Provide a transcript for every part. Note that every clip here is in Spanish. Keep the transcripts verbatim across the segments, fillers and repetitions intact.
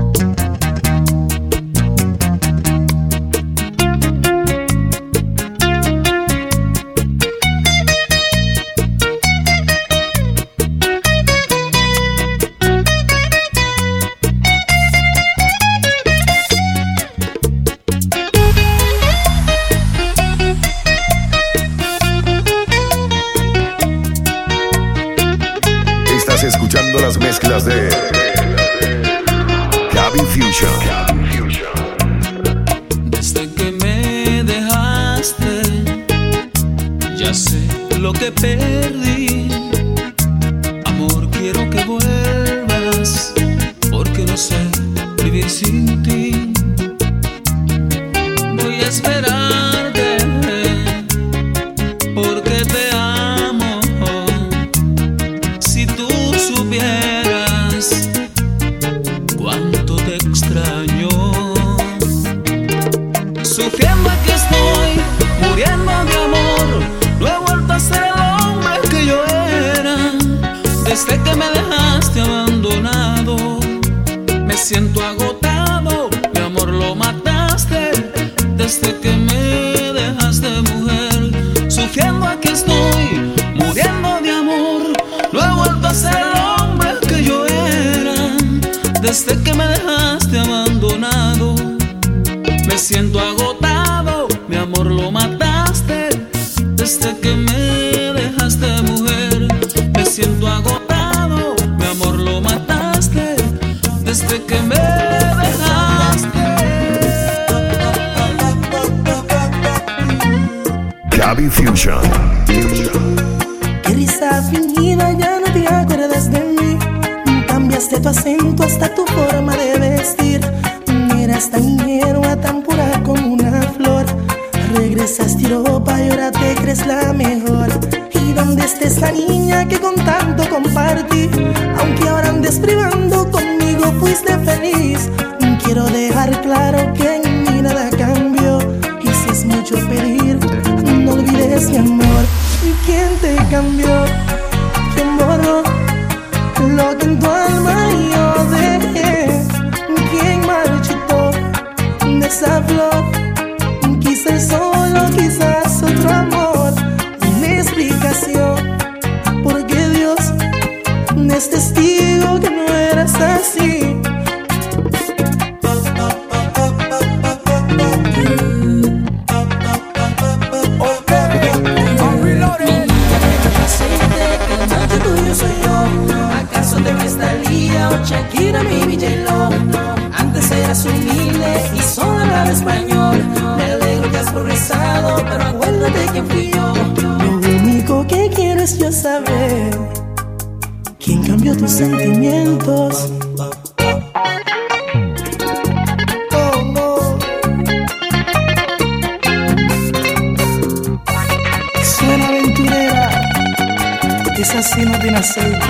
Escuchando las mezclas de Gaby Fusion. Desde que me dejaste, ya sé lo que perdí. Amor, quiero que vuelvas, porque no sé vivir sin ti. Voy a esperarte, porque te amo. Si tú supieras cuánto te extraño, sufriendo aquí estoy, muriendo de amor. No he vuelto a ser el hombre que yo era. Desde que me dejaste abandonado, me siento agotado. Mi amor, lo mataste. Desde que me dejaste, mujer, sufriendo aquí estoy, muriendo de amor. No he vuelto a ser el hombre que yo era. Desde que me dejaste abandonado, me siento agotado. Mi amor, lo mataste. Desde que me dejaste, mujer, me siento agotado. Mi amor, lo mataste. Desde que me dejaste. Gaby Fusion. Qué risa fingida, ya no te acuerdas de mí. Cambiaste tu acento hasta tu forma de vestir. Eras tan ingenua, tan pura como una flor. Regresaste a Europa y ahora te crees la mejor. ¿Y dónde está esa niña que con tanto compartí? Aunque ahora andes privando, conmigo fuiste feliz. Quiero dejar claro que en mí nada cambió. Y si es mucho pedir, no olvides mi amor. ¿Quién te cambió? ¿Quién borró lo que en tu alma yo dejé? ¿Quién marchitó de esa flor? Quizás solo, quizás otro amor. Una explicación, porque Dios es testigo que no eras así. Shakira, mi J-Lo. Antes eras humilde y solo hablaba español. Me alegro que has progresado, pero acuérdate quién fui yo. Lo único que quiero es yo saber quién cambió tus sentimientos. Oh, no. Suena aventurera, esa así no tiene aceite.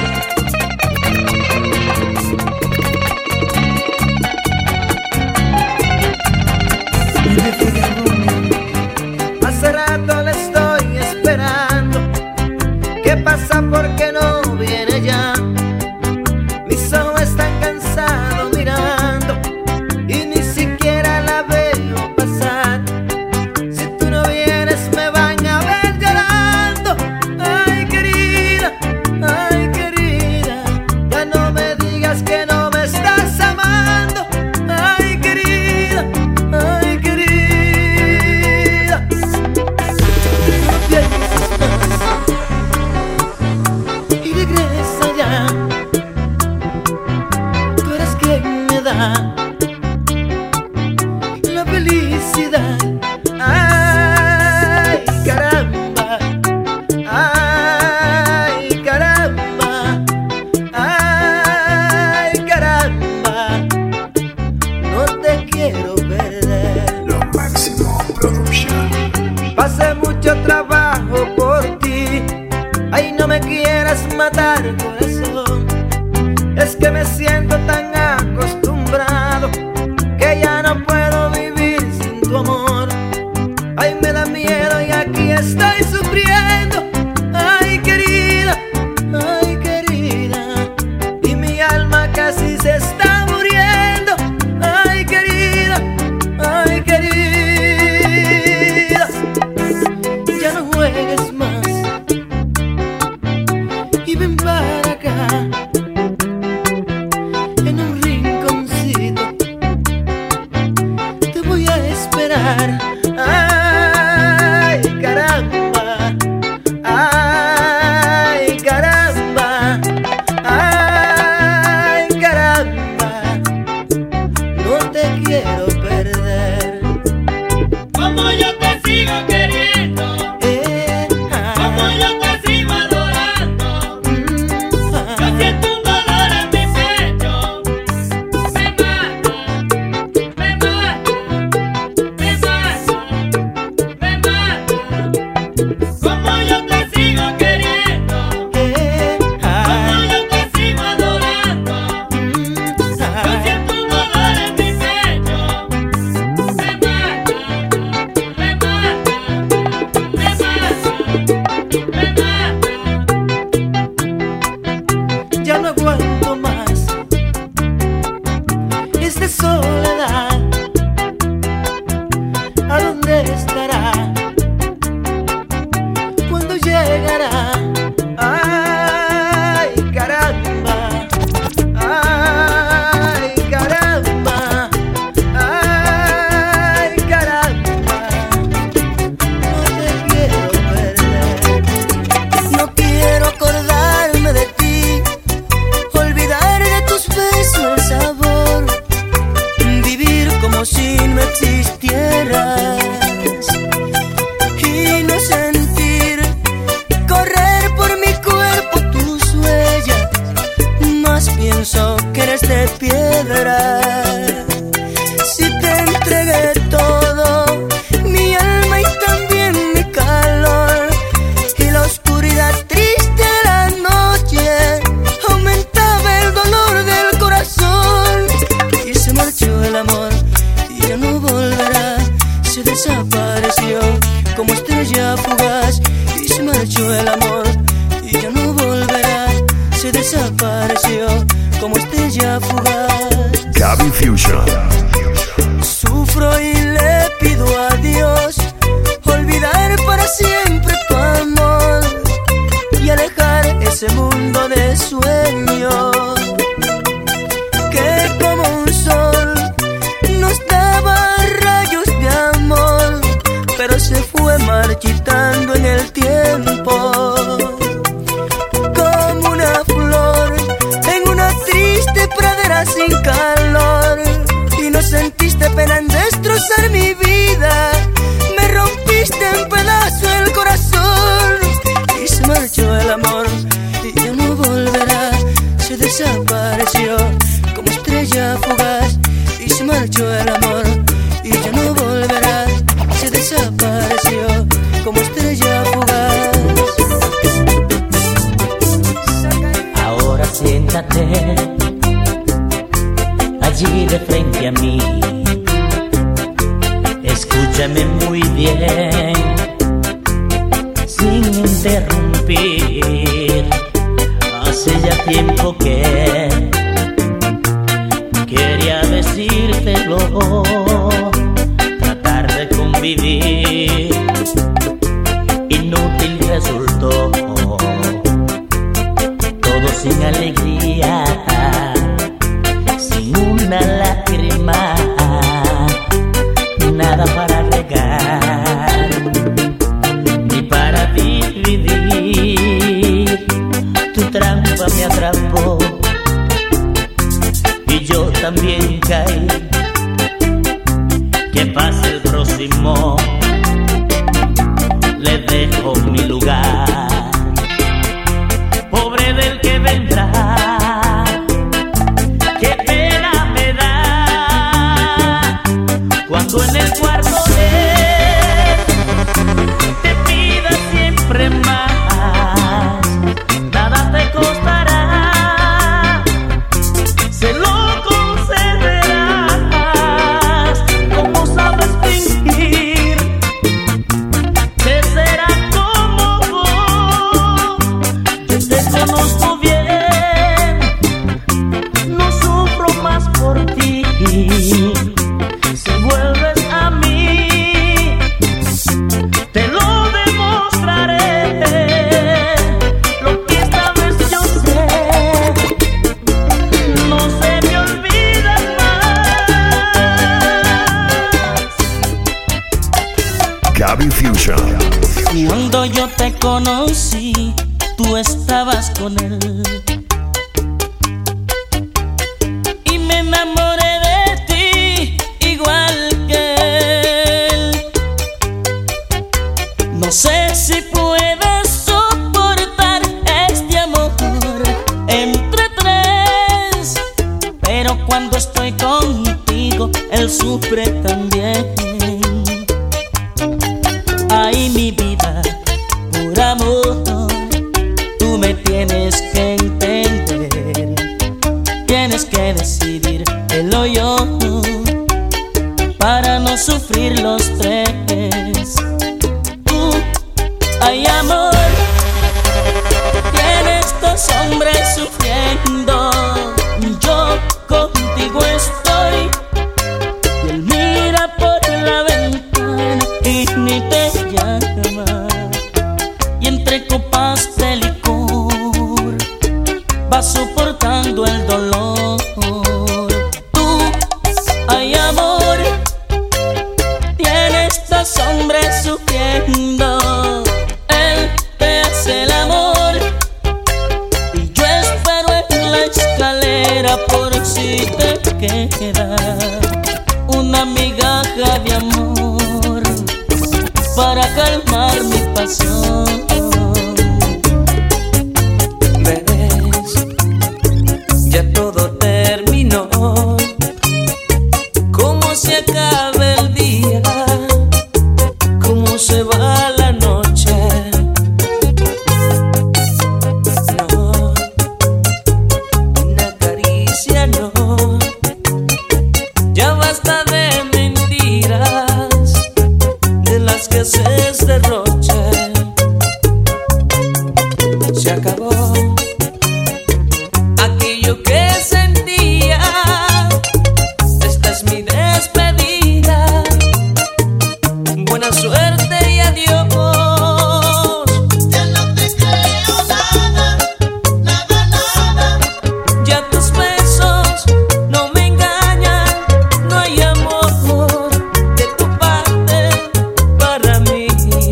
Hace rato le estoy esperando. ¿Qué pasa? ¿Por qué no viene ya? Mis ojos están cansados mirando y ni siquiera la veo pasar. Si tú no vienes me van a ver llorando. Ay, querida, ay, querida, ya no me digas que no me estás amando. Ay, querida, ay, querida. Y regresa ya. Tú eres quien me da la felicidad. Ay, caramba, ay, caramba, ay, caramba, no te quiero perder. Lo máximo Production. Pasé mucho trabajo por ti. Ay, no me quieras matar, corazón. Es que me siento tan acostumbrado soledad, ¿a dónde estará? ¿Cuándo llegará? Ay, caramba, ay, caramba, ay, caramba. No te quiero perder, no quiero acordarme de ti, olvidar de tus besos el sabor, vivir como si no existieras y no sentir correr por mi cuerpo tus huellas. Más pienso que eres de piedra. Si te entregué todo, mi alma y también mi calor, y la oscuridad triste de la noche aumentaba el dolor del corazón. Y se marchó el amor y ya no volverá, se desapareció como estrella fugaz. Y se marchó el amor y ya no volverá, se desapareció como estrella fugaz. Gaby Fusion. Sufro y le pido a Dios olvidar para siempre tu amor y alejar ese mundo de sueños que como un sol nos daba rayos de amor, pero se fue marchitando en el tiempo como una flor en una triste pradera sin calor. Y no sentiste pena en destrozar mi vida, me rompiste en pedazos el corazón. Y se marchó el amor y ya no volverá, se desapareció como estrella fugaz. Y se marchó el amor y ya no volverá, se desapareció como estrella fugaz. Ahora siéntate allí de frente a mí, escúchame muy bien, sin interrumpir. Hace ya tiempo que quería decírtelo, tratar de convivir, inútil resultó, todo sin alegría, sin una lágrima, nada para regar, ni para dividir. Tu trampa me atrapó y yo también caí. Que pase el próximo, le dejo mi lugar. Pobre del que vendrá, qué pena me da cuando en el cuarto él te pida siempre más. Nada te costará, se lo concederás. Como sabes fingir, que será como vos. Yo te conozco bien, no sufro más por ti. Si vuelves a mí, te lo demostraré. Lo que esta vez yo sé, no se me olvida más. Gaby Fusion. Cuando yo te conocí, tú estabas con él y me enamoré de ti igual que él. No sé si puedes soportar este amor entre tres, pero cuando estoy contigo, él sufre también. Ay, mi vida, por amor, tú me tienes que entender. Tienes que decidir, él o yo, para no sufrir los tres. Tú, ay amor, tienes dos hombres sufriendo. Yo contigo estoy queda una migaja de amor para calmar mi pasión. Ves, ya todo terminó. Cómo se acaba el día, cómo se va la noche. No, una caricia no. Ya basta de mentiras, de las que haces derroche. Se acabó aquello que sentía. Esta es mi despedida. Buena suerte y adiós. Ya no te creo nada, nada, nada. Ya tus besos no me engañan. No hay amor de tu parte para mí.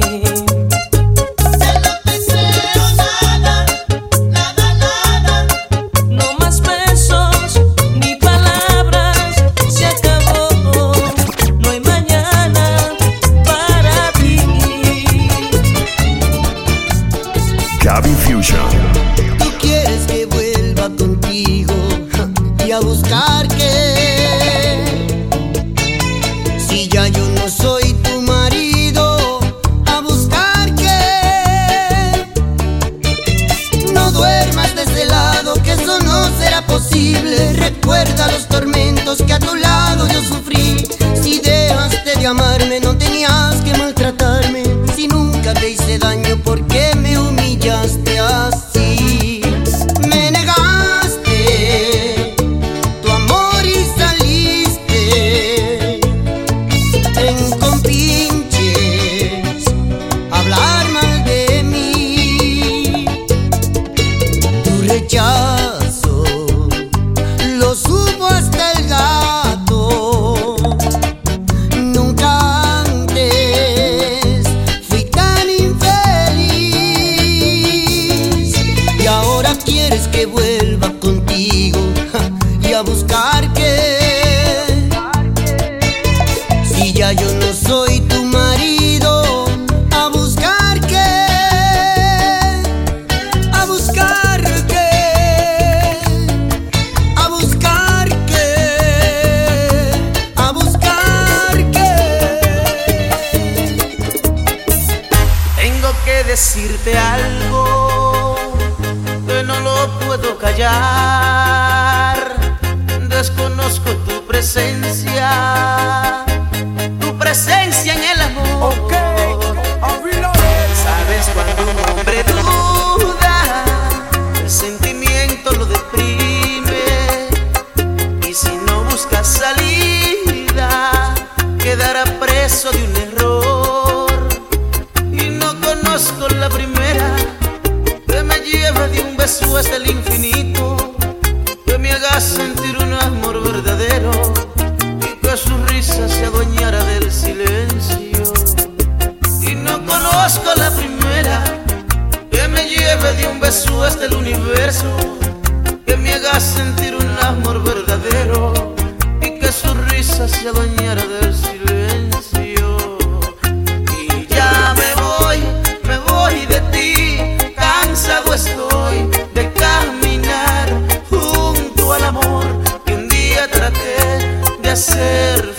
Ya no te creo nada, nada, nada. No más besos ni palabras. Se acabó. No hay mañana para ti. Gaby Fusion. Tú quieres que vuelva contigo y a buscar qué. Si ya yo no soy tu marido, a buscar qué. No duermas de ese lado, que eso no será posible. Recuerda los tormentos que a tu lado yo sufrí. Si dejaste de amarme, no tenías que maltratarme. Si nunca te hice daño, ¿por qué me humillaste así? Me negaste tu amor y saliste en compinches a hablar mal de mí. Tu rechazo lo supo hasta el gato. Nunca antes fui tan infeliz. Y ahora quieres que vuelva contigo y a buscar qué. Si ya yo no soy tu marido, a buscar qué. A buscar qué. A buscar qué. A buscar qué. Tengo que decirte algo que no lo puedo callar. Desconozco tu presencia, tu presencia en el amor. Sabes cuando un hombre duda, el sentimiento lo deprime. Y si no buscas salida, quedará preso de un error. Y no conozco la primera que me lleve de un beso hasta el infinito, que me haga sentir un amor verdadero y que su risa se adueñara del silencio. Y no conozco la primera que me lleve de un beso hasta el universo, que me haga sentir un amor verdadero y que su risa se adueñara del silencio. Y ya me voy, me voy de ti, cansado estoy de caminar junto al amor que un día traté de hacer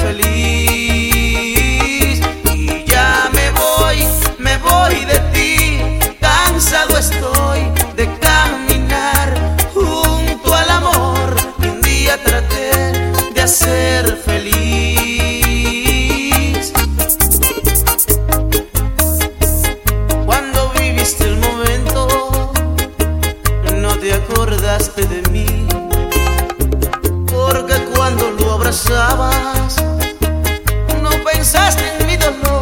feliz. Y ya me voy, me voy de ti, cansado estoy de caminar junto al amor que un día traté de hacer feliz. Cuando viviste el momento, no te acordaste de mí, porque cuando lo abrazabas, no pensaste en mi dolor.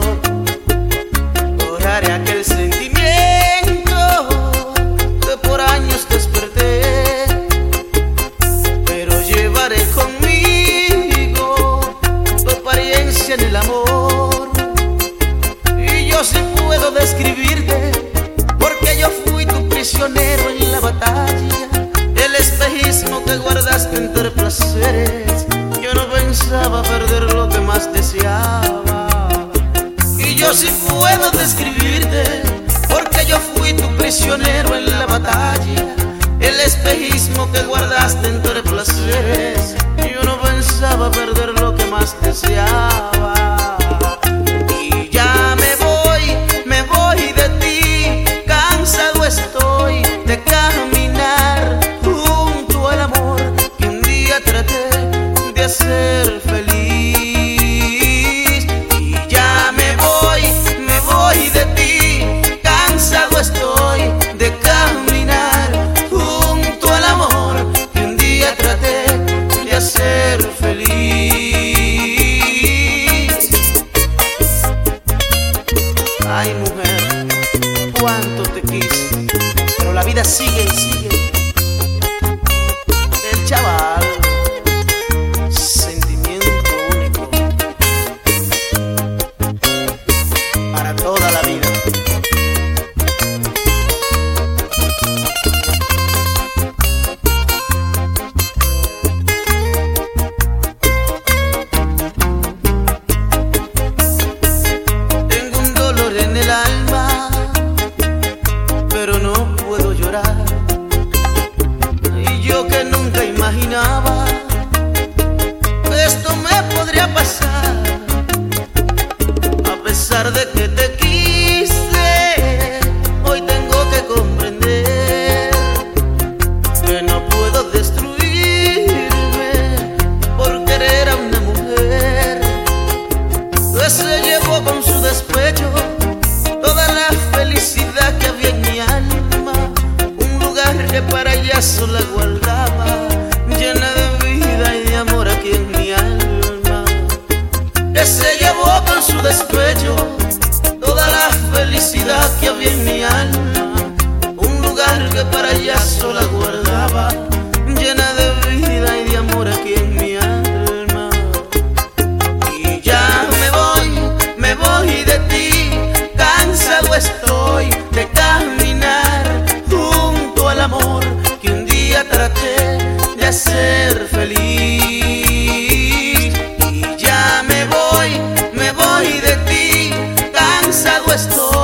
Borraré aquel sentimiento que por años desperté, pero llevaré conmigo tu apariencia en el amor. Y yo sí puedo describirte, porque yo fui tu prisionero en la batalla, el espejismo que guardaste entre placeres. más deseaba. Y yo sí puedo describirte, porque yo fui tu prisionero en la batalla, el espejismo que guardaste entre placeres. Yo no pensaba perder lo que más deseaba. Y ya me voy, me voy de ti, cansado estoy de caminar junto al amor que un día traté de hacer feliz. Y ya me voy, me voy de ti, cansado estoy de caminar junto al amor que un día traté de hacer feliz. Ay, mujer, cuánto te quise, pero la vida sigue y sigue. El chaval, sentimiento único para toda la vida. Tengo un dolor en el alma, pero no puedo llorar. Y yo que nunca imaginaba que esto me podría pasar. A pesar de que te quise, hoy tengo que comprender que no puedo destruirme por querer a una mujer que se llevó con su despecho toda la felicidad que había en mi alma, un lugar que para ella sola guardaba, llena de vida y de amor aquí en mi alma. Que se llevó con su despecho toda la felicidad que había en mi alma, un lugar que para ella sola guardaba, llena de vida y de amor aquí en mi alma. Y ya me voy, me voy de ti, cansado estoy de caminar junto al amor que un día traté de hacer feliz. Y ya me voy, me voy de ti, cansado estoy